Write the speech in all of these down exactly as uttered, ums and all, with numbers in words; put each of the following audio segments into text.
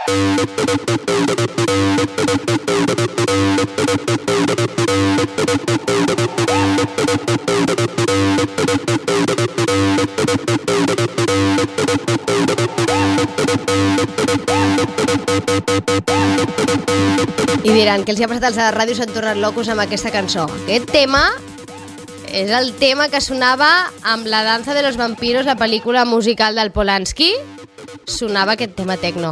I diran que els hi ha passat als de la ràdio, s'han tornat locos amb aquesta cançó. Aquest tema és el tema que sonava amb La danza de los vampiros, la pel·lícula musical del Polanski. Sonava aquest tema tecno.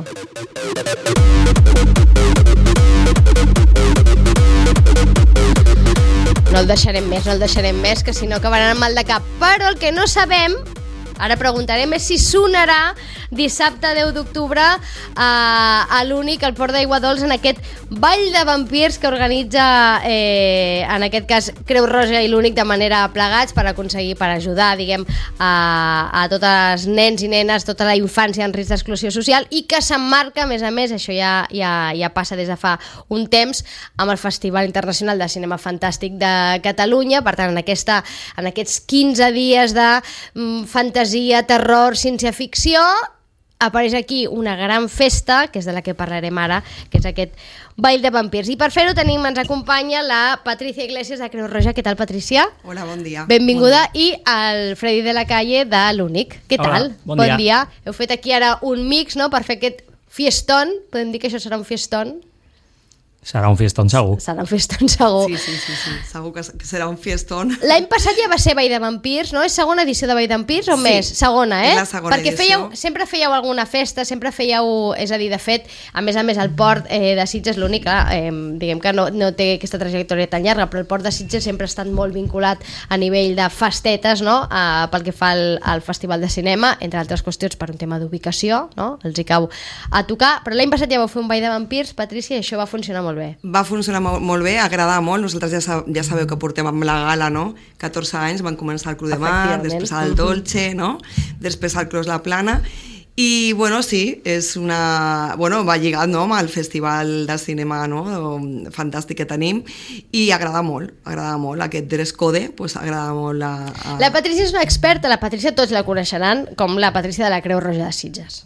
No el deixarem més, no el deixarem més, que si no acabaran amb mal de cap. Però el que no sabem, ara preguntarem, és si sonarà dissabte deu d'octubre a, a l'Únic, al Port d'Aigua Dols, en aquest ball de vampirs que organitza, eh, en aquest cas, Creu Roja i l'Únic de manera plegats per aconseguir, per ajudar, diguem, a, a tots els nens i nenes, tota la infància en risc d'exclusió social, i que s'emmarca, a més a més, això ja, ja, ja passa des de fa un temps, amb el Festival Internacional de Cinema Fantàstic de Catalunya. Per tant, en, aquesta, en aquests quinze dies de mm, fantasia, terror, ciència-ficció, apareix aquí una gran festa, que és de la que parlarem ara, que és aquest ball de vampirs. I per fer-ho tenim, ens acompanya la Patricia Iglesias de Creu Roja. Què tal, Patricia? Hola, bon dia. Benvinguda. Bon dia. I el Freddy de la Calle de l'Únic. Què Hola, tal? bon dia. Bon dia. Heu fet aquí ara un mix, no?, per fer aquest fiestón. Podem dir que això serà un fiestón? Serà un fiestón segur. Serà un fiestón segur. Sí, sí, sí, sí. Segur que serà un fiestón. L'any passat ja va ser Ball de Vampirs, no? És segona edició de Ball de Vampirs o Sí, més? Segona, eh? és la segona Perquè edició. fèieu, sempre fèieu alguna festa, sempre fèieu, és a dir, de fet, a més a més el port eh, de Sitges, l'únic, eh, diguem que no, no té aquesta trajectòria tan llarga, però el port de Sitges sempre ha estat molt vinculat a nivell de festetes, no?, eh, pel que fa al, al Festival de Cinema, entre altres qüestions per un tema d'ubicació, no?, els hi cau a tocar, però l'any passat ja vau fer un Ball de Vampirs, Patricia, i això va funcionar molt bé. Va funcionar molt, molt bé, agrada molt. Nosaltres ja, sab ja sabeu que portem amb la gala, no? catorze anys, van començar el Cru de Mar, després el Dolce, no? Després el Clos La Plana. I, bueno, sí, és una... Bueno, va lligat, no?, amb el festival de cinema, no?, fantàstic que tenim, i agrada molt, agrada molt. Aquest dress code, pues, agrada molt. La, a... la Patricia és una experta, la Patricia tots la coneixeran com la Patricia de la Creu Roja de Sitges.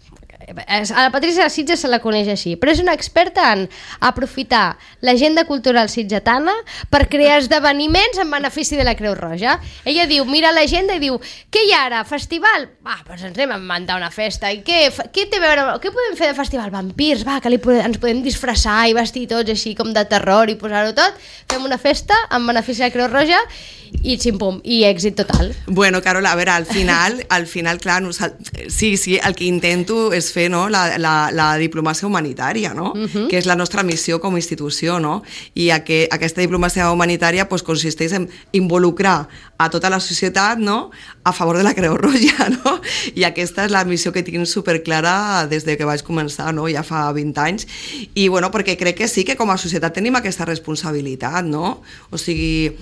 A la Patricia de Sitges se la coneix així, però és una experta en aprofitar l'agenda cultural sitgetana per crear esdeveniments en benefici de la Creu Roja. Ella diu, mira l'agenda i diu, què hi ha ara? Festival? Va, doncs ens anem a inventar una festa. I què, què té a veure? Què podem fer de festival? Vampirs, va, que li podem, ens podem disfressar i vestir tots així com de terror i posar-ho tot. Fem una festa en benefici de la Creu Roja i ximpum, i èxit total. Bueno, Carol, a veure, al final, al final, clar, no, sí, sí, el que intento és fer, no, la, la, la diplomàcia humanitària, no? Uh-huh. Que és la nostra missió com a institució, no? I a que, aquesta diplomàcia humanitària pues, consisteix en involucrar a tota la societat, no?, a favor de la Creu Roja, no? I aquesta és la missió que tinc superclara des de que vaig començar, no?, ja fa vint anys. I, bueno, perquè crec que sí que com a societat tenim aquesta responsabilitat, no? O sigui...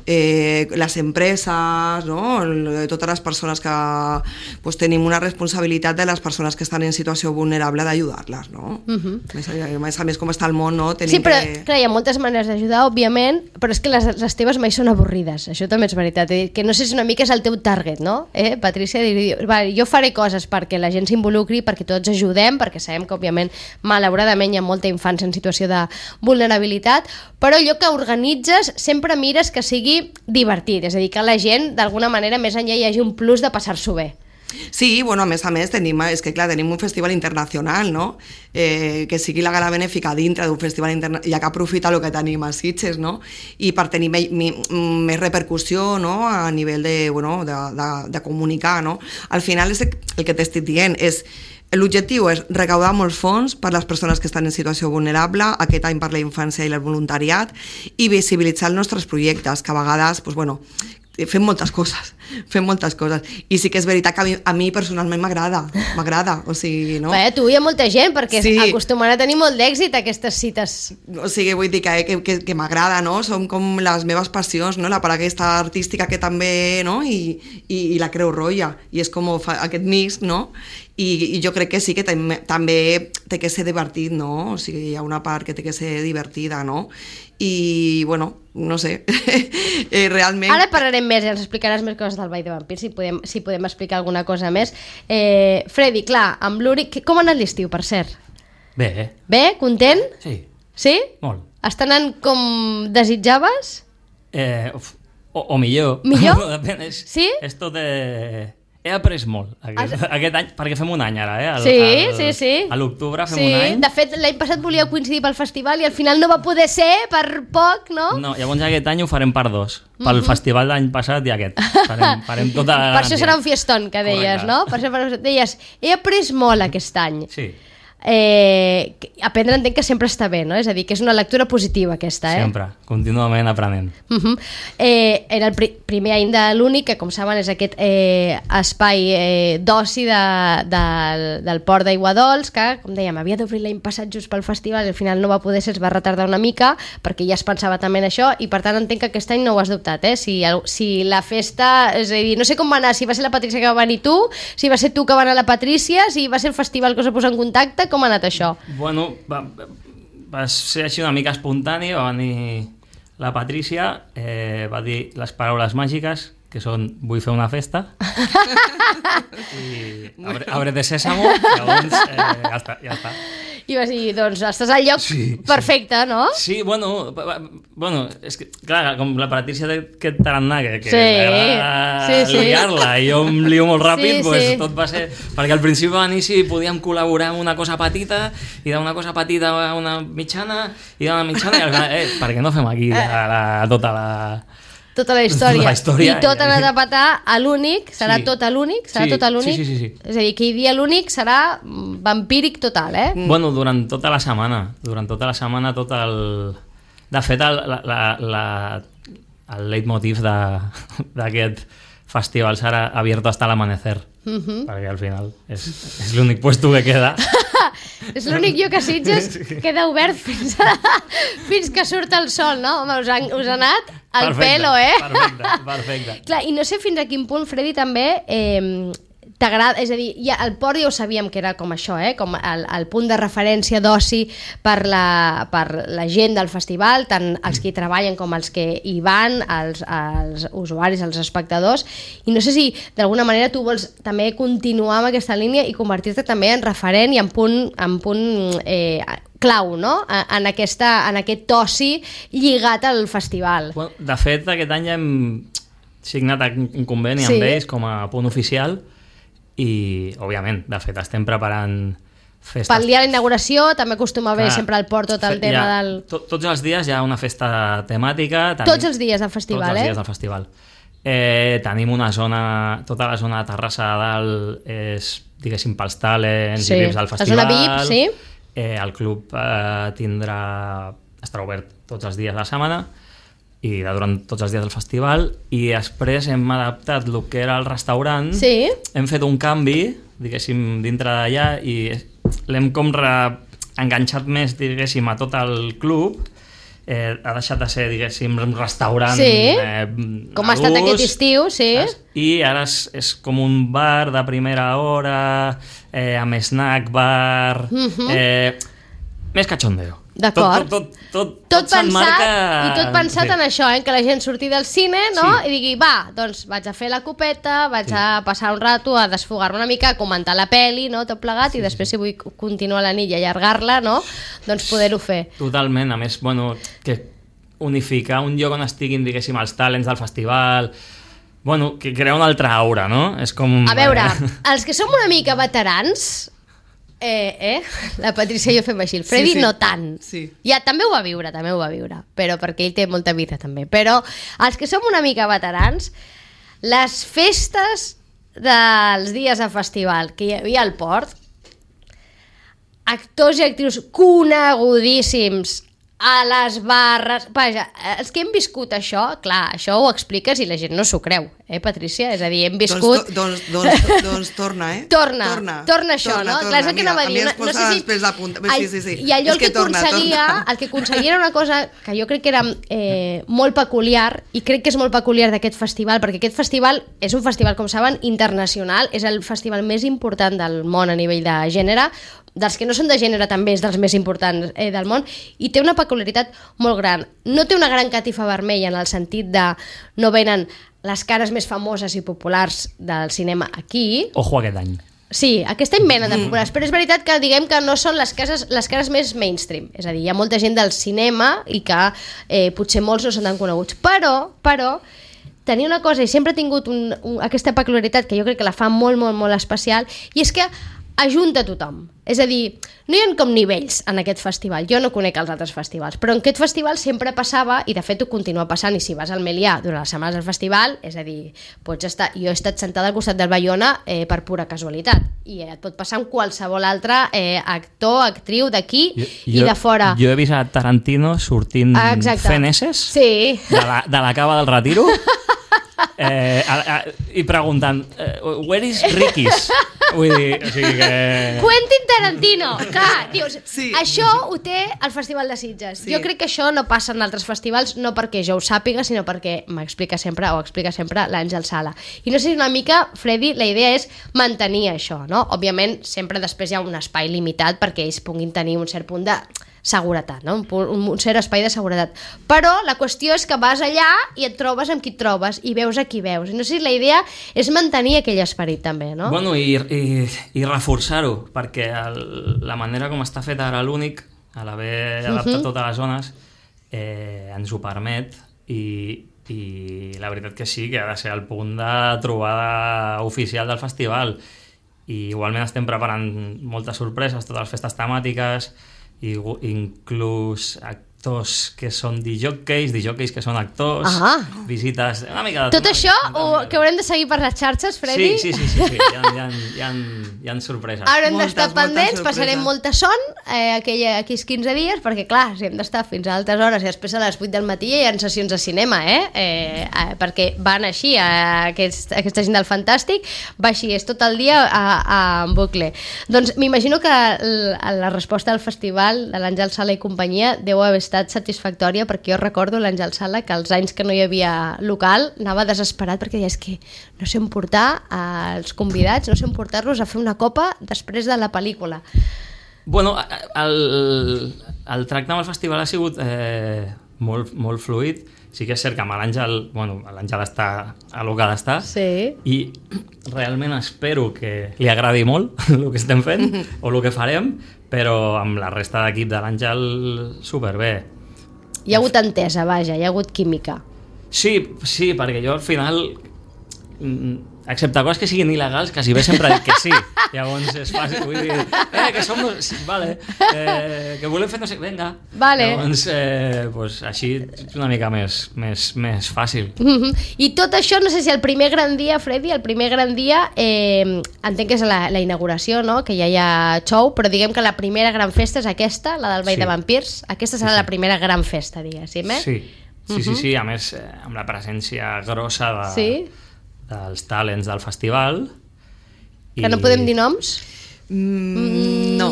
Eh, les empreses, no? Totes les persones que pues, tenim una responsabilitat de les persones que estan en situació vulnerable d'ajudar-les, no? Uh-huh. més, a, més a més com està el món, no? Tenim sí, però que... clar, hi ha moltes maneres d'ajudar, òbviament, però és que les, les teves mai són avorrides, això també és veritat, que no sé si una mica és el teu target, no? Eh, Patricia, va, jo faré coses perquè la gent s'involucri, perquè tots ajudem, perquè sabem que òbviament malauradament hi ha molta infància en situació de vulnerabilitat, però allò que organitzes sempre mires que sigui divertit, és a dir, que la gent d'alguna manera més enllà hi hagi un plus de passar-s'ho bé. Sí, bueno, a més a més tenim, és que clar, tenim un festival internacional, no? Eh, que sigui la gala benèfica dintre d'un festival internacional, ja que aprofita el que tenim a Sitges, no? I per tenir me, me, més repercussió, no?, a nivell de, bueno, de, de, de comunicar, no? Al final és el que t'estic dient, és l'objectiu és recaudar molts fons per a les persones que estan en situació vulnerable, aquest any per la infància i el voluntariat, i visibilitzar els nostres projectes, que a vegades, doncs, bueno, fem moltes coses, fem moltes coses. I sí que és veritat que a mi, a mi personalment m'agrada, m'agrada, o sigui, no? Bé, tu hi ha molta gent, perquè sí. acostumen a tenir molt d'èxit aquestes cites. O sigui, vull dir que, que, que, que m'agrada, no? Són com les meves passions, no? La part aquesta artística que també, no? I, i, i la Creu Roja, i és com fa aquest mix, no? I, i jo crec que sí que també, també té que ser divertit, no? O sigui, hi ha una part que té que ser divertida, no? I, bueno, no sé, eh, realment... Ara parlarem més i ens explicaràs més coses del Ball de Vampirs, si podem, si podem explicar alguna cosa més. Eh, Freddy, clar, amb l'Uri... Com ha anat l'estiu, per cert? Bé, eh? Bé? Content? Sí, Sí? molt. Està anant com desitjaves? Eh, uf, o, o millor. Millor? Depèn, és, Sí? És tot de... He après molt aquest, Has- aquest any, perquè fem un any ara, eh? Al, Sí, al, sí, sí. A l'octubre fem Sí, un any. de fet, l'any passat volia coincidir pel festival i al final no va poder ser per poc, no? No, llavors aquest any ho farem per dos. Pel festival d'any passat i aquest. Farem, farem tota la... Per això serà un fiestón, que deies, Correcte. no? Per això per això deies, he après molt aquest any. Sí, Eh, que- aprendre entenc que sempre està bé, no? És a dir, que és una lectura positiva aquesta, eh? sempre, contínuament aprenent. Uh -huh. eh, era el pri primer any de l'Únic, que com saben és aquest eh, espai eh, d'oci de, de, del port d'Aiguadols, que, com dèiem, havia d'obrir l'any passat just pel festival i al final no va poder ser, es va retardar una mica, perquè ja es pensava també en això, i per tant entenc que aquest any no ho has dubtat, eh? Si, el, si la festa, és a dir, no sé com va anar, si va ser la Patrícia que va venir tu, si va ser tu que va anar la Patrícia, si va ser el festival que us va posar en contacte, com ha anat això? Bueno, va, va ser així una mica espontani, va venir la Patrícia, eh, va dir les paraules màgiques, que són vull fer una festa, i abre, abre de sèsamo, llavors eh, ja està, ja està. I vas dir, doncs estàs al lloc Sí, perfecte, sí. no? Sí, bueno, va- va- bueno, és que, clar, com la Patrícia té aquest tarannà que, que Sí, m'agrada sí, sí. liar-la i jo em lio molt ràpid, Sí, pues, sí. tot va ser... Perquè al principi va inici podíem col·laborar en una cosa petita i d'una cosa petita a una mitjana i d'una mitjana i al final, eh, per què no fem aquí la, la, tota la... Tota la història. Tota la història. I tot ha anat a petar a l'Únic, serà Sí. tot a l'Únic, serà Sí, tot a l'Únic. sí, sí, sí, sí. És a dir, aquell dia l'Únic serà mm, vampíric total, eh? Mm. Bueno, durant tota la setmana, durant tota la setmana, tot el... De fet, el, la, la, la, el leitmotiv de- d'aquest festival serà abierto hasta l'amanecer, Uh -huh. perquè al final és, és l'únic puesto que queda. És l'únic lloc a Sitges que queda obert fins, a, fins que surt el sol, no? Home, us, han, us ha anat al Perfecte, pelo, eh? Perfecte, perfecte. Clar, i no sé fins a quin punt, Freddy, també eh, t'agrada, és a dir, ja, el port ja ho sabíem que era com això, eh? Com el, el punt de referència d'oci per, la, per la gent del festival, tant els que hi treballen com els que hi van, els, els usuaris, els espectadors, i no sé si d'alguna manera tu vols també continuar amb aquesta línia i convertir-te també en referent i en punt, en punt eh, clau, no? En, aquesta, en aquest oci lligat al festival. Bueno, de fet, aquest any hem signat un conveni Sí. amb ells com a punt oficial i, òbviament, de fet, estem preparant festes. Pel dia de la inauguració també acostuma a haver Clar, sempre al port tot el fe- tema hi ha- del... to- Tots els dies hi ha una festa temàtica. Tenim, Tots els dies del festival, tots els eh? dies del festival. Eh, tenim una zona, tota la zona de Terrassa de dalt és, diguéssim, pels talents Sí. i V I Ps del La festival. zona V I P, sí. Eh, el club eh, tindrà... estarà obert tots els dies de la setmana i de durant tots els dies del festival, i després hem adaptat el que era el restaurant. Sí. Hem fet un canvi, diguéssim, dintre d'allà, i l'hem com re... enganxat més, diguéssim, a tot el club. Eh, ha deixat de ser, diguéssim, un restaurant Sí. eh, Com ha estat d'ús, aquest estiu, sí. saps? I ara és, és com un bar de primera hora, eh, amb snack bar, Mhm. eh, més cachondeo. D'acord. Tot, tot, tot, tot, Tot pensat, s'emmarca- i tot pensat sí. en això, eh? Que la gent surti del cine, no? Sí. I digui, va, doncs vaig a fer la copeta, vaig a passar un rato, a desfogar-me una mica, a comentar la peli, no? Tot plegat, i després si vull continuar la nit i allargar-la, no? Doncs poder-ho fer. Totalment, a més, bueno, que unificar un lloc on estiguin, diguéssim, els talents del festival, bueno, que crea una altra aura, no? És com... A veure, eh, els que som una mica veterans, eh, eh? La Patrícia i jo fem així, el Freddy Sí, sí. no tant. Sí. Ja, també ho va viure, també ho va viure, però perquè ell té molta vida també. Però els que som una mica veterans, les festes dels dies de festival que hi havia al port, actors i actrius conegudíssims a les barres... Vaja, els que hem viscut això, clar, això ho expliques i la gent no s'ho creu, eh, Patrícia? És a dir, hem viscut... Doncs, doncs, doncs, doncs torna, eh? Torna, torna, torna això, torna, no? Torna. Clar, és el que Mira, anava a a dir. mi No, es no posa sé si... després la punta. Sí, sí, sí. I allò És el que, que torna, aconseguia, torna. el que aconseguia era una cosa que jo crec que era eh, molt peculiar, i crec que és molt peculiar d'aquest festival, perquè aquest festival és un festival, com saben, internacional, és el festival més important del món a nivell de gènere, dels que no són de gènere també és dels més importants eh, del món, i té una peculiaritat molt gran. No té una gran catifa vermella en el sentit de no venen les cares més famoses i populars del cinema aquí. Ojo aquest any. Sí, aquest any venen de populars, però és veritat que diguem que no són les cases, les cares més mainstream, és a dir, hi ha molta gent del cinema i que eh, potser molts no són tan coneguts, però, però tenia una cosa i sempre he tingut un, un, aquesta peculiaritat que jo crec que la fa molt, molt, molt especial, i és que ajunta tothom. És a dir, no hi ha com nivells en aquest festival. Jo no conec els altres festivals, però en aquest festival sempre passava, i de fet ho continua passant, i si vas al Melià durant les setmanes del festival, és a dir, pots estar... Jo he estat sentada al costat del Baiona eh, per pura casualitat, i et pot passar amb qualsevol altre eh, actor, actriu d'aquí i de fora. Jo he vist a Tarantino sortint fent esses sí. de, la, de la cava del Retiro eh, a, a, i preguntant uh, where is Ricky's? Vull dir, o sigui que... Quentin Tarantino, clar, dius, sí. Això ho té el Festival de Sitges. Sí. Jo crec que això no passa en altres festivals, no perquè jo ho sàpiga, sinó perquè m'explica sempre, o explica sempre l'Àngel Sala. I no sé si una mica, Freddy, la idea és mantenir això, no? Òbviament, sempre després hi ha un espai limitat perquè ells puguin tenir un cert punt de seguretat, no? un, un cert espai de seguretat. Però la qüestió és que vas allà i et trobes amb qui et trobes i veus a qui veus. I no sé si la idea és mantenir aquell esperit també, no? Bueno, i, i, i reforçar-ho, perquè el, la manera com està fet ara l'Únic, a l'haver adaptat uh-huh. totes les zones, eh, ens ho permet i, i la veritat que sí, que ha de ser el punt de trobada oficial del festival. I igualment estem preparant moltes sorpreses, totes les festes temàtiques, i inclús actors que són dijòqueis, dijòqueis que són actors, ah. visites... Una mica de tot això o que haurem de seguir per les xarxes, Freddy? Sí, sí, sí, sí, sí. Hi, ha, hi, ha, hi, ha, hi ha sorpreses. Haurem d'estar pendents, passarem molta son eh, aquella, aquells quinze dies, perquè clar, si hem d'estar fins a altes hores i després a les vuit del matí hi ha sessions de cinema, eh? eh, eh perquè van així, eh, aquest, aquesta gent del Fantàstic va així, és tot el dia a, a, en bucle. Doncs m'imagino que la, la resposta del festival de l'Àngel Sala i companyia deu haver estat satisfactòria, perquè jo recordo l'Àngel Sala que els anys que no hi havia local anava desesperat perquè deia, és que no sé on portar els convidats, no sé on portar-los a fer una copa després de la pel·lícula. Bueno, el, el tracte amb el festival ha sigut eh, molt, molt fluid. Sí que és cert que amb l'Àngel, bueno, l'Àngel està a lo que ha d'estar, sí. I realment espero que li agradi molt el que estem fent o el que farem, però amb la resta d'equip de l'Àngel superbé. Hi ha hagut entesa, vaja, hi ha hagut química. Sí, sí, perquè jo al final, excepte coses que siguin il·legals, quasi bé sempre dic que sí. Llavors és fàcil, vull dir, eh, que som... Sí, vale, eh, que volem fer no sé... Vinga. Vale. Llavors, eh, pues, així és una mica més, més, més fàcil. Mm-hmm. I tot això, no sé si el primer gran dia, Freddy, el primer gran dia, eh, entenc que és la, la inauguració, no?, que ja hi ha show, però diguem que la primera gran festa és aquesta, la del Ball sí. de Vampirs. Aquesta serà sí, sí. la primera gran festa, diguéssim, eh? Sí, sí, uh-huh. sí, sí, a més, eh, amb la presència grossa de... Sí? dels talents del festival. Que i... no podem dir noms? Mm, no.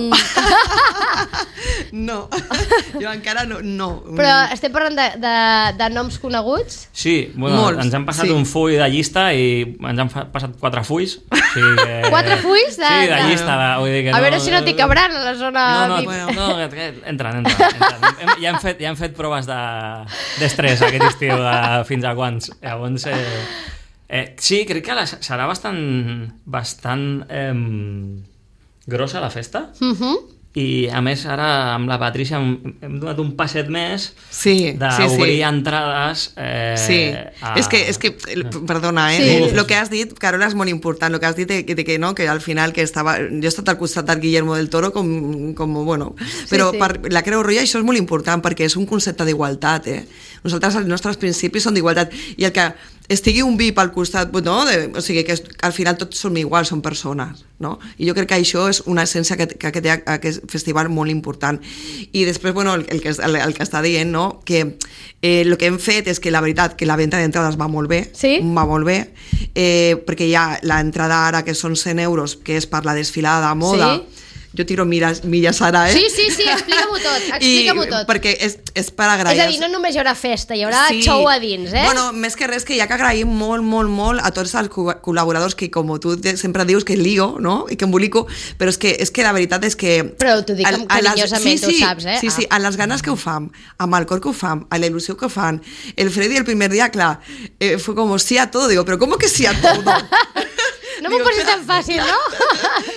No. Jo encara no, no. Però estem parlant de, de, de noms coneguts? Sí, bueno, Molts, ens han passat sí. un full de llista i ens han passat quatre fulls. O sigui que... Quatre fulls? De... Sí, de llista. De, vull dir que a no... veure si no t'hi cabran a la zona... No, no, bueno, no entren, entren. entren. Ja, hem fet, ja hem fet proves d'estrès de, aquest estiu, de fins a quants. Llavors... Eh, Eh, sí, crec que la, serà bastant, bastant eh, grossa la festa. Uh-huh. I a més ara amb la Patrícia hem, hem donat un passet més sí, d'obrir sí, sí. entrades eh, sí, a... és que, és que perdona, eh? Sí. Lo que has dit, Carola, és molt important, lo que has dit de, de que, no, que al final que estava, jo he estat al costat del Guillermo del Toro com, com bueno, però sí, sí. per la Creu Roja això és molt important perquè és un concepte d'igualtat, eh? Nosaltres els nostres principis són d'igualtat i el que estigui un V I P al costat, no? de, o sigui que al final tots som iguals, som persones, no? I jo crec que això és una essència que, que, que té aquest festival molt important. I després, bueno, el, el, que, el, el que està dient, no? Que eh, el que hem fet és que la veritat que la venda d'entrades va molt bé, sí? va molt bé, eh, perquè hi ha l'entrada ara que són cent euros, que és per la desfilada de moda, sí? Jo tiro milles, milles ara, eh? Sí, sí, sí, explica-m'ho tot, explica-m'ho tot. Perquè és, és per agrair... És a dir, no només hi haurà festa, hi haurà sí. show a dins, eh? Bueno, més que res que hi ha que agrair molt, molt, molt a tots els col·laboradors que, com tu sempre dius, que lío, no? I que embolico, però és que, és que la veritat és que... Però t'ho dic amb carinyosament, sí, sí, tu saps, eh? Sí, sí, a les ganes que ho fam, amb el cor que ho fam, a la il·lusió que ho fan. El Freddy el primer dia, clar, eh, fue como sí a todo, digo, pero ¿cómo que sí a todo? No m'ho posis tan fàcil, no?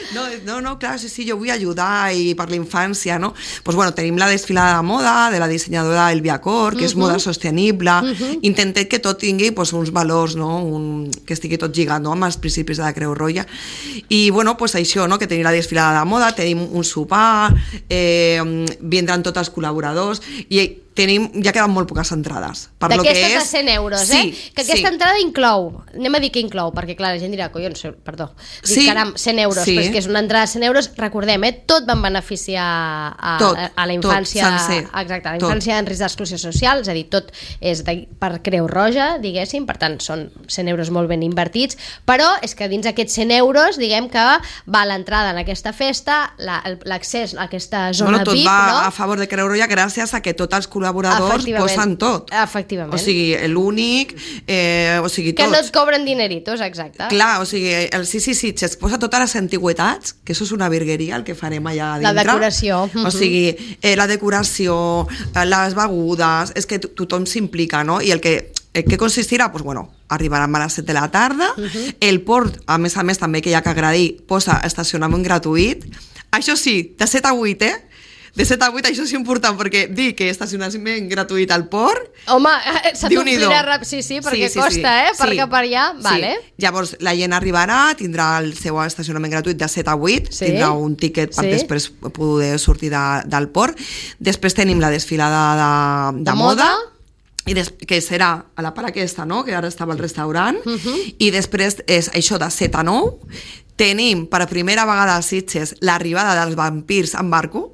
No, no, no, clar, sí, sí, jo vull ajudar i per la infància, no? Pues bueno, tenim la desfilada de moda de la dissenyadora Elvia Cor, que uh -huh. és moda sostenible. Uh -huh. Intentem que tot tingui pues, uns valors, no? Un, que estigui tot lligat, no? Amb els principis de la Creu Roja. I bueno, pues això, no? Que tenim la desfilada de moda, tenim un sopar, eh, vindran tots els col·laboradors i tenim, ja queden molt poques entrades. D'aquestes de cent euros, sí, eh? Que aquesta sí. entrada inclou, anem a dir que inclou, perquè clar, la gent dirà, collons, perdó, dic, sí, caram, cent euros, sí. però és que és una entrada de cent euros, recordem, eh? Tot van beneficiar a, tot, a, a la infància, tot, sencer, exacte, a la infància tot. En risc d'exclusió social, és a dir, tot és de, per Creu Roja, diguéssim, per tant, són cent euros molt ben invertits, però és que dins aquests cent euros, diguem que va l'entrada en aquesta festa, l'accés a aquesta zona bueno, tot V I P, va no? a favor de Creu Roja gràcies a que tots els col·laboradors posen tot. Efectivament. O sigui, l'únic, eh, o sigui, tots. Que no et cobren dineritos, exacte. Clar, o sigui, el sí, sí, sí, es posa totes les antigüetats, que això és una virgueria, el que farem allà dintre. La decoració. O sigui, eh, la decoració, les begudes, és que tothom s'implica, no? I el que el que consistirà, doncs, bueno, arribarem a les set de la tarda, uh -huh. el port, a més a més, també que hi ha que agrair, posa estacionament gratuït. Això sí, de set a vuit, eh? De set a vuit, això és important, perquè dir que estacionament gratuït al port... Home, se t'omplirà ràpid, sí, sí, perquè sí, sí, costa, sí. eh? Per sí. cap per allà, vale. Sí. Llavors, la gent arribarà, tindrà el seu estacionament gratuït de set a vuit, sí. tindrà un tiquet per sí. després poder sortir de, del port. Després tenim la desfilada de, de, de moda, moda i des, que serà a la part aquesta, no? Que ara estava al restaurant, uh -huh. i després és això de set a nou. Tenim per primera vegada a Sitges l'arribada dels vampirs en barco,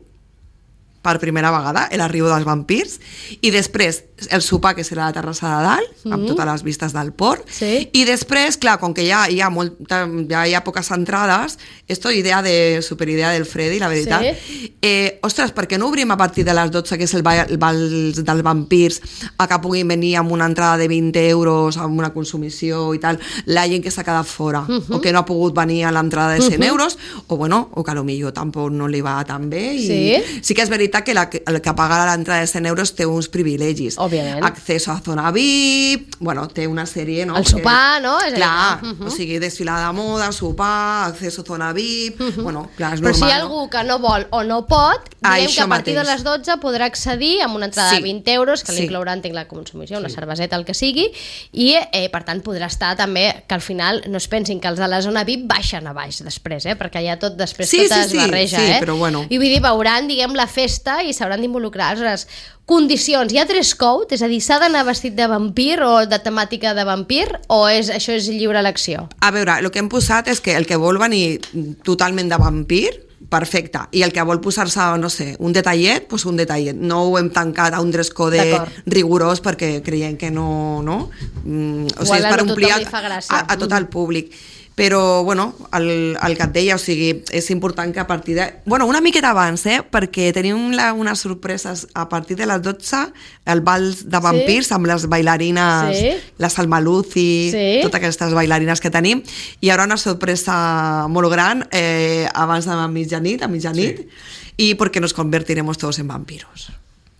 per primera vegada, l'arribo dels vampirs, i després el sopar, que serà a la terrassa de dalt, mm-hmm. amb totes les vistes del port, sí. i després, clar, com que ja hi ha, molta, ja hi ha poques entrades, esto idea de, superidea del Freddy, la veritat, sí. eh, ostres, per què no obrim a partir de les dotze, que és el ball, el ball dels vampirs, a que puguin venir amb una entrada de vint euros, amb una consumició i tal, la gent que s'ha quedat fora, mm-hmm. o que no ha pogut venir a l'entrada de cent mm-hmm. euros, o bueno, o que a lo millor tampoc no li va tan bé, i sí, sí que és veritat que la, el que paga l'entrada de cent euros té uns privilegis. Òbviament. Acceso a zona V I P, bueno, té una sèrie, no? El sopar, no? És clar, uh -huh. o sigui, desfilada de moda, sopar, acceso a zona V I P, uh -huh. bueno, clar, és normal. Però si hi ha no? algú que no vol o no pot, diguem Això que a partir mateix. de les dotze podrà accedir amb una entrada sí. de vint euros, que sí. l'inclourà, entenc, la consumició, una sí. cerveseta, el que sigui, i eh, per tant podrà estar també, que al final no es pensin que els de la zona V I P baixen a baix després, eh? Perquè ja tot després sí, tot sí, es sí, barreja, sí, eh? però bueno. I vull dir, veuran, diguem, la festa i s'hauran d'involucrar. Aleshores, condicions, hi ha dress code? És a dir, s'ha d'anar vestit de vampir o de temàtica de vampir, o és, això és lliure elecció? A veure, el que hem posat és que el que vol venir totalment de vampir, perfecte, i el que vol posar-se, no sé, un detallet, doncs un detallet. No ho hem tancat a un dress code rigorós perquè creiem que no, no? Mm, o sigui, és per omplir a, a, a tot el públic. Però, bueno, el, el que et deia, o sigui, és important que a partir de... Bueno, una miqueta abans, eh? Perquè tenim la, unes sorpreses a partir de les dotze, el ball de vampirs sí. amb les bailarines, sí. la Salma Luzi, sí. totes aquestes bailarines que tenim. Hi haurà una sorpresa molt gran eh, abans de mitjanit, a mitjanit, sí. i perquè nos convertiremos todos en vampiros.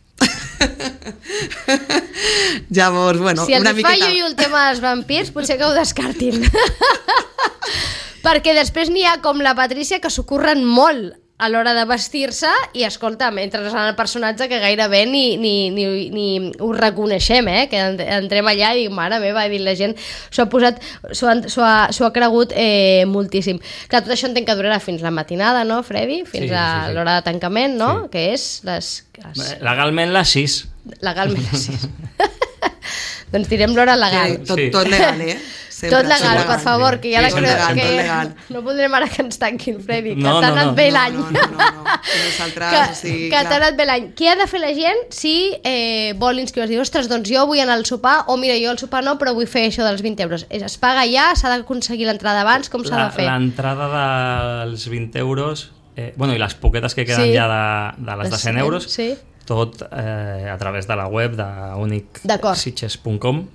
Llavors, bueno, si el una miqueta... Si el fallo i el tema dels vampirs, potser que ho descartin. Perquè després n'hi ha com la Patrícia que s'ocorren molt a l'hora de vestir-se i, escolta, mentre en el personatge que gairebé ni, ni, ni, ni ho reconeixem, eh? Que entrem allà i dic, mare meva, i la gent s'ho ha posat, s'ho ha, ha, ha cregut eh, moltíssim. Clar, tot això entenc que durarà fins la matinada, no, Freddy? Fins sí, a sí, sí. l'hora de tancament, no? Sí. Que és les... les... Legalment les sis. Legalment les sis. Doncs direm l'hora legal. Sí, tot, tot legal, eh? Sempre, tot legal, legal, per favor, que ja sí, la creu legal, que legal. No voldrem ara que ens tanquin, Freddy, que no, t'ha no, anat no. bé l'any. No, no, no, no. Que, que, sí, que t'ha anat bé l'any. Què ha de fer la gent si eh, vol inscriure's? Dir, ostres, doncs jo vull anar al sopar, o mira, jo al sopar no, però vull fer això dels vint euros. Es paga ja? S'ha d'aconseguir l'entrada abans? Com s'ha de fer? L'entrada dels vint euros, eh, bueno, i les poquetes que queden sí. ja de, de les de cent euros, sí. tot eh, a través de la web de unic sitges punt com.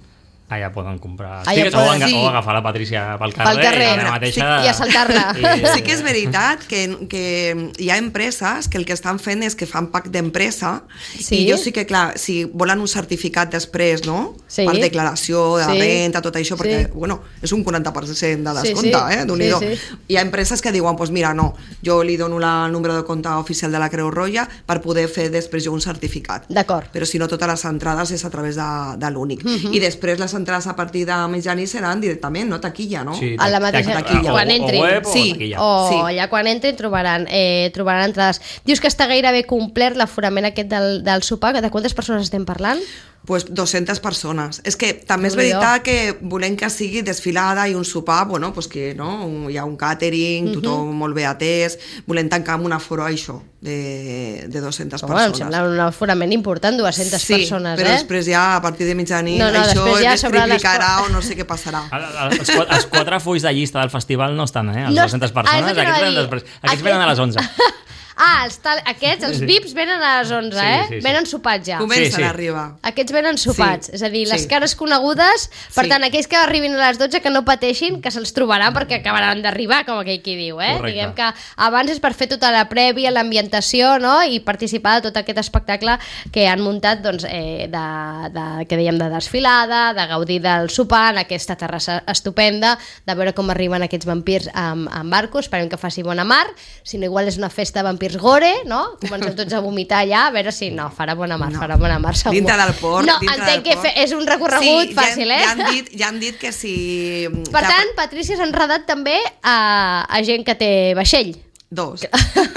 allà poden comprar Allà tiquets poden, o, sí. o agafar la Patricia pel carrer, Pel carrer. i ara mateixa... Sí, i assaltar-la. I- Sí que és veritat que, que hi ha empreses que el que estan fent és que fan pack d'empresa Sí. i jo sí que, clar, si volen un certificat després, no? Sí. Per declaració de la Sí. renta, tot això, perquè, Sí. bueno, és un quaranta per cent de Sí, descompte, sí. eh? Déu-n'hi-do. Sí, sí. Hi ha empreses que diuen, pues mira, no, jo li dono la, el número de compte oficial de la Creu Roja per poder fer després jo un certificat. D'acord. Però si no, totes les entrades és a través de, de l'únic. Mhm. I després les entrades a partir de mitjanit seran directament, no taquilla, no? Sí, A la mateixa- taquilla. quan O- entrin. O web o Sí. taquilla. O Sí. allà quan entrin trobaran, eh, trobaran entrades. Dius que està gairebé complert l'aforament aquest del, del sopar. De quantes persones estem parlant? Pues dues-centes persones. És que també és Déu-n'hi-do. veritat que volem que sigui desfilada i un sopar, bueno, pues que no, un, hi ha un catering, tothom molt bé atès, volem tancar amb un aforo això de, de dues-centes Home, em persones. sembla un aforament important, dues-centes sí, persones, però eh? després ja a partir de mitjanit No, no, això després ja es sobre les triplicarà co- o no sé què passarà. El- el- Els quatre, els quatre fulls de llista del festival no estan, eh? Els No dues-centes est- ah, és persones, el que aquests, anava a venen dir. després. Aquests Aquest- venen a les onze. Ah, els tal, aquests, els Sí. V I Ps, venen a les onze, Sí, eh? sí, sí. Venen sopats ja. Comencen Sí, sí. a arribar. Aquests venen sopats, Sí, és a dir, les sí. cares conegudes, per Sí. tant, aquells que arribin a les dotze que no pateixin, que se'ls trobaran perquè acabaran d'arribar, com aquell qui diu, eh? Correcte. Diguem que abans és per fer tota la prèvia, l'ambientació, no?, i participar de tot aquest espectacle que han muntat, doncs, eh, de, de, que dèiem, de desfilada, de gaudir del sopar en aquesta terrassa estupenda, de veure com arriben aquests vampirs amb, amb barcos, esperem que faci bona mar, si no igual és una festa de vampirs gore, no?, comencem tots a vomitar allà, a veure si no, farà bona mar, No. farà bona mar segur. Dintre del port. No, dintre entenc del que port. fe, és un recorregut sí, fàcil, ja, eh? Ja han, dit, ja han dit que si... Per que- tant, Patrícia s'ha enredat també a, a gent que té vaixell. Dos.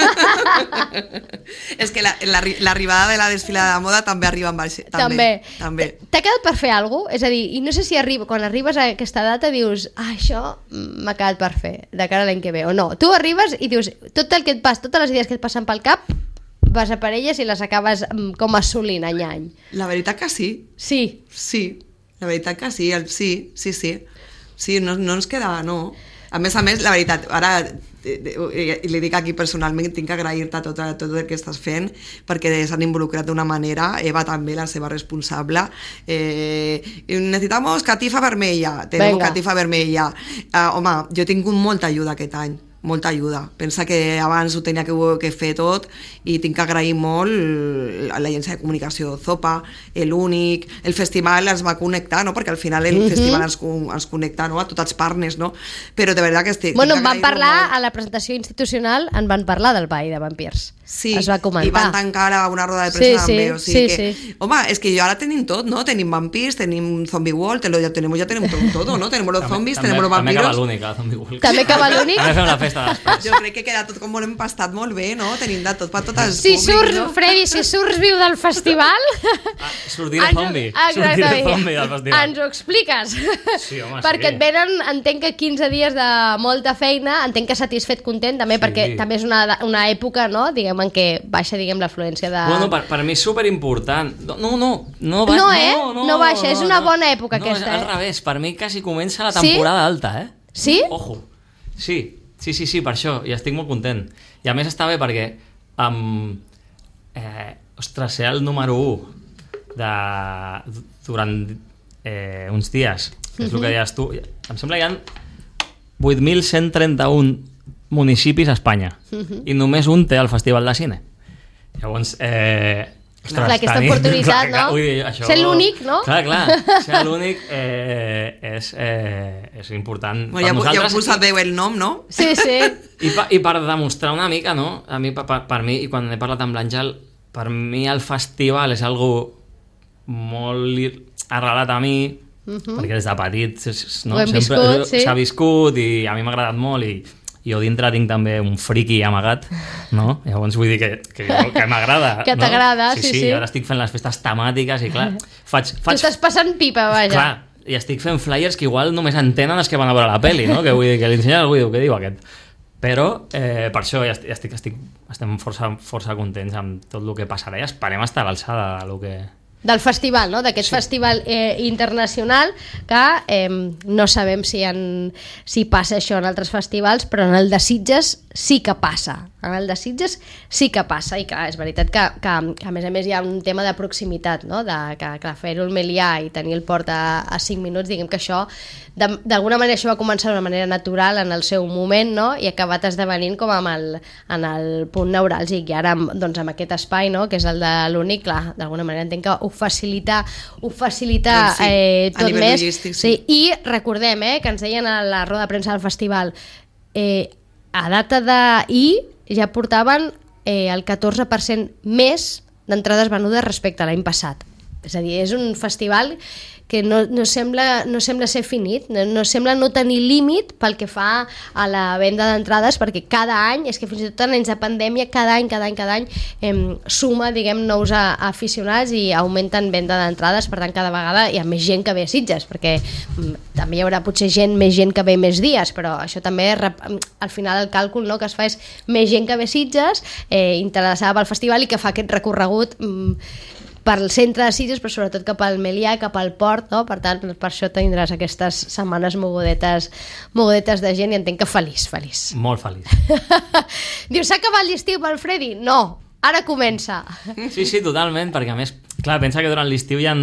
És que la- la- l'arribada de la desfilada de moda també arriba amb vaixell. També. També. també. T'ha quedat per fer alguna cosa? És a dir, i no sé si arriba, quan arribes a aquesta data dius, ah, això m'ha quedat per fer de cara a l'any que ve, o no. Tu arribes i dius, tot el que et passa, totes les idees que et passen pel cap, vas a per elles i les acabes mm, com assolint any a any. La veritat que sí. Sí. Sí, la veritat que sí, el, sí, sí, sí. Sí, no, no ens queda, no. A més a més, la veritat, ara eh, eh, li dic aquí personalment, tinc que agrair-te tot, tot el que estàs fent, perquè s'han involucrat d'una manera, Eva també, la seva responsable. Eh, necesitamos catifa vermella, tenim Venga. catifa vermella. Uh, home, jo he tingut molta ajuda aquest any, molta ajuda. Pensa que abans ho tenia que, que fer tot i tinc que agrair molt a l'agència de comunicació Zopa, l'Únic, el festival ens va connectar, no? Perquè al final el Mhm. festival ens, con- ens connecta, no? A tots els partners, no? Però de veritat que estic... Bueno, tinc en que van agrair-ho parlar, molt. a la presentació institucional, en van parlar del Ball de Vampirs. Sí, es va comentar. i van tancar a una roda de Sí, premsa sí, també, o sigui sí, que, sí. home, és que jo ara tenim tot, no? Tenim vampirs, tenim zombie world, te lo, ya tenemos, ya tenemos todo, todo, ¿no? Tenemos los zombies, també, tenemos los també acaba vampiros. l'únic, a Zombie World. També acaba l'únic? També fem la festa després. Jo crec que queda tot com molt empastat molt bé, no? Tenim de tot per tot el Si públic, surts, no? Freddy, si surts viu del festival... Ah, sortiré ens ho- zombi. Exactament. Sortiré zombi del festival. Ens ho expliques. Sí, home, perquè sí. et venen, entenc que quinze dies de molta feina, entenc que satisfet, content, també, Sí. perquè també és una, una època, no?, diguem, en què baixa, diguem, l'afluència de... Bueno, per, per mi és superimportant. No, no, no. No, va, No, eh? No baixa, és una bona època no, aquesta, No, eh? al revés, per mi quasi comença la Sí? temporada alta, eh? Sí? Ojo. Sí, sí, sí, sí, per això, i estic molt content. I a més està bé perquè, um, eh, ostres, ser el número u de, durant eh, uns dies, que és el que deies tu, em sembla que hi ha vuit mil cent trenta-un municipis a Espanya, i només un té el Festival de Cine. Llavors, eh, ostres, Clar, aquesta tenir- oportunitat, clar, clar, no? vull dir, això- Ser l'únic, no? Clar, clar, ser l'únic eh, és, eh, és important Bueno, ja, ja heu nosaltres. posat bé el nom, no? Sí, sí. I, pa, I per demostrar una mica, no? A mi, per, per mi, i quan he parlat amb l'Àngel, per mi el festival és algo molt li- arrelat a mi, perquè des de petit és- no? Ho hem Sempre viscut, sí. s'ha viscut i a mi m'ha agradat molt i jo dintre tinc també un friqui amagat, no? Llavors vull dir que, que, que m'agrada. Que no? t'agrada, sí, sí, sí. sí. Ara estic fent les festes temàtiques i clar, faig... Tu faig estàs passant pipa, vaja. clar, i estic fent flyers que igual només entenen els que van a veure la peli, no? Que vull dir, que li ensenyen algú i diu, què diu aquest? Però eh, per això ja estic, ja estic, estic, estem força, força contents amb tot el que passarà i esperem estar a l'alçada de lo que... Del festival, no? D'aquest sí. festival eh, internacional que eh, no sabem si, en, si passa això en altres festivals, però en el de Sitges sí que passa. En el de Sitges sí que passa, i clar, és veritat que, que, que a més a més hi ha un tema de proximitat, no? De, que, que fer-ho al Melià i tenir el port a, a cinc minuts, diguem que això, d'alguna manera això va començar d'una manera natural en el seu moment, no? I ha acabat esdevenint com amb el, en el punt neuràlgic, i ara doncs, amb aquest espai, no? Que és el de l'Únic, clar, d'alguna manera entenc que ho facilita, ho facilita doncs sí, eh, tot més. Sí. Sí. I recordem eh, que ens deien a la roda de premsa del festival, eh, a data d'ahir ja portaven eh, el catorze per cent més d'entrades venudes respecte a l'any passat. És a dir, és un festival que no, no, sembla, no sembla ser finit, no, no sembla no tenir límit pel que fa a la venda d'entrades, perquè cada any, és que fins i tot en anys de pandèmia, cada any, cada any, cada any eh, suma, diguem, nous a, a aficionats i augmenten venda d'entrades, per tant cada vegada hi ha més gent que ve a Sitges, perquè mm, també hi haurà potser gent, més gent que ve més dies, però això també, al final el càlcul no, que es fa és més gent que ve a Sitges, eh, interessada pel festival i que fa aquest recorregut mm, pel centre de Sitges, però sobretot cap al Melià, cap al port, no? Per tant, per això tindràs aquestes setmanes mogudetes, mogudetes de gent, i entenc que feliç, feliç. Molt feliç. Diu, s'ha acabat l'estiu pel Freddy? No, ara comença. Sí, sí, totalment, perquè a més, clar, pensa que durant l'estiu hi ha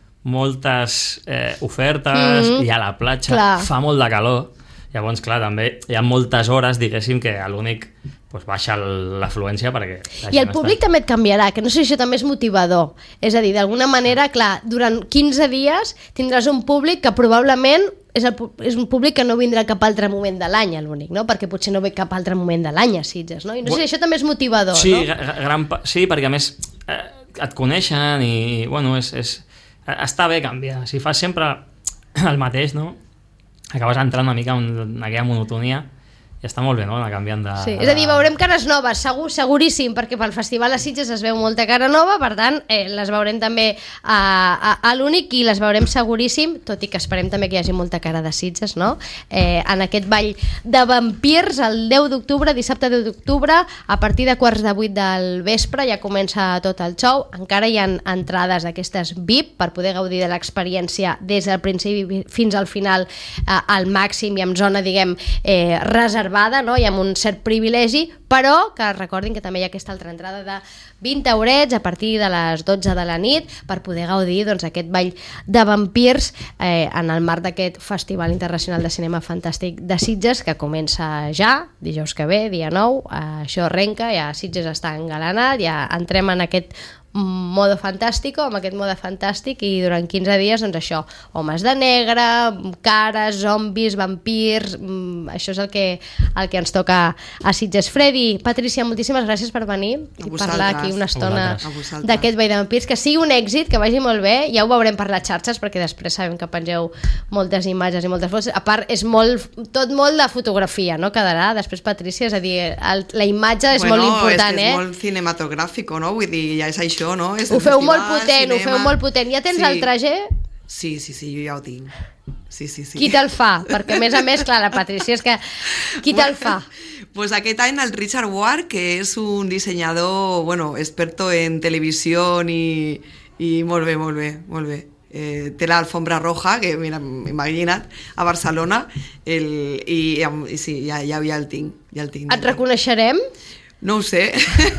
moltes eh, ofertes, mm-hmm. i a la platja clar. Fa molt de calor, llavors, clar, també hi ha moltes hores, diguéssim, que a l'Únic pues baixa l'afluència perquè... I el públic està... també et canviarà, que no sé si això també és motivador. És a dir, d'alguna manera, clar, durant quinze dies tindràs un públic que probablement és, el, és un públic que no vindrà cap altre moment de l'any a l'Únic, no? Perquè potser no ve cap altre moment de l'any a Sitges, no? I no sé si això també és motivador, sí, no? Gran, sí, perquè a més eh, et coneixen i, bueno, és, és, està bé canviar. Si fas sempre el mateix, no? Acabes entrant una mica en aquella monotonia. I està molt bé, no?, anar canviant de... Sí, és a dir, veurem cares noves, segur, seguríssim, perquè pel Festival de Sitges es veu molta cara nova, per tant, eh, les veurem també a, a, a l'Únic i les veurem seguríssim, tot i que esperem també que hi hagi molta cara de Sitges, no?, eh, en aquest ball de vampirs el deu d'octubre, dissabte deu d'octubre, a partir de quarts de vuit del vespre ja comença tot el show, encara hi ha entrades d'aquestes V I P per poder gaudir de l'experiència des del principi fins al final eh, al màxim i amb zona, diguem, eh, reservada, no? I amb un cert privilegi, però que recordin que també hi ha aquesta altra entrada de vint eurets a partir de les dotze de la nit per poder gaudir doncs, aquest ball de vampirs eh, en el marc d'aquest Festival Internacional de Cinema Fantàstic de Sitges, que comença ja, dijous que ve, dia nou, eh, això arrenca, ja Sitges està engalanat, ja entrem en aquest modo fantàstico, amb aquest mode fantàstic, i durant quinze dies, doncs això, homes de negre, cares, zombis, vampirs, això és el que, el que ens toca a Sitges. Freddy, Patricia, moltíssimes gràcies per venir i parlar aquí una estona d'aquest ball de vampirs, que sigui un èxit, que vagi molt bé, ja ho veurem per les xarxes, perquè després sabem que pengeu moltes imatges i moltes fotos, a part és molt, tot molt de fotografia, no? Quedarà després, Patricia, és a dir, el, la imatge és bueno, molt important, és eh? És molt cinematogràfico, no? Vull dir, ja és això. No? És ho feu festival, molt potent, cinema. Ho feu molt potent. Ja tens sí. el traje? Sí, sí, sí, jo ja ho tinc. Sí, sí, sí. Qui te'l fa? Perquè a més a més, clar, la Patricia és que... Qui te'l fa? Pues aquest any el Richard Ward, que és un dissenyador, bueno, experto en televisió i, i molt bé, molt bé, molt bé. Eh, té l'alfombra roja, que mira, imagina't, a Barcelona, el, i, i sí, ja, ja, ja el tinc. Ja el tinc Et ja reconeixerem? No ho sé,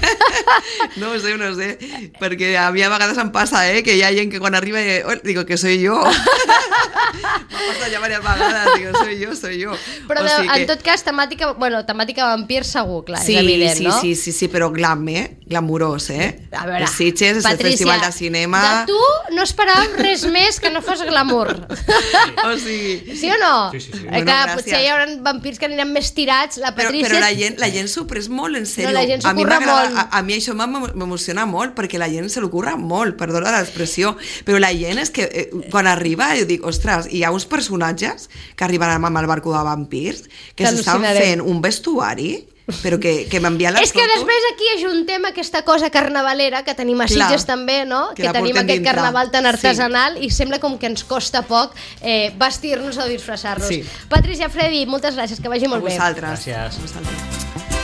no ho sé, no ho sé, perquè a mi a vegades em passa, eh, que hi ha gent que quan arriba oh, digo que soy yo. M'ha passat ja diverses vegades, digo, soy yo, soy yo. Però o de, sigui en que... tot cas, temàtica, bueno, temàtica vampir segur, clar, sí, és evident, sí, no? Sí, sí, sí, però glam, eh? Glamurós, eh? A veure, els Sitges, és Patricia, el festival de cinema... de tu no esperàvem res més que no fos glamour. Sí. O sigui... Sí o no? Sí, sí, sí. Eh, Bueno, clar, gràcies. potser hi haurà vampirs que aniran més tirats, la Però, Patricia... però la gent, la gent s'ho pres molt en sèrio. No, la gent s'ho a mi curra m'agrada- molt. A, a mi això m'em- m'emociona molt, perquè la gent se l'ocurra molt, perdona l'expressió, però la gent és que eh, quan arriba jo dic, ostres, hi ha uns personatges que arribaran amb el barco de vampirs que s'estan T'al·lucinarem. fent un vestuari però que, que m'envien les És que fotos. després aquí ajuntem aquesta cosa carnavalera que tenim a Sitges Clar, també, no? que Que, la tenim portem aquest dintre. carnaval tan Sí. artesanal i sembla com que ens costa poc eh, vestir-nos o disfressar-nos. Sí. Patricia, Freddy, moltes gràcies, que vagi A molt bé. vosaltres. Gràcies. A vosaltres.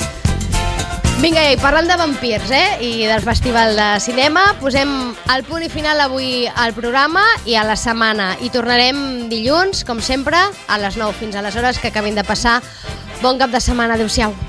Vinga, i parlant de vampirs, eh, i del Festival de Cinema, posem el punt i final avui al programa i a la setmana. I tornarem dilluns, com sempre, a les nou. Fins aleshores, que acabin de passar bon cap de setmana. Adéu-siau.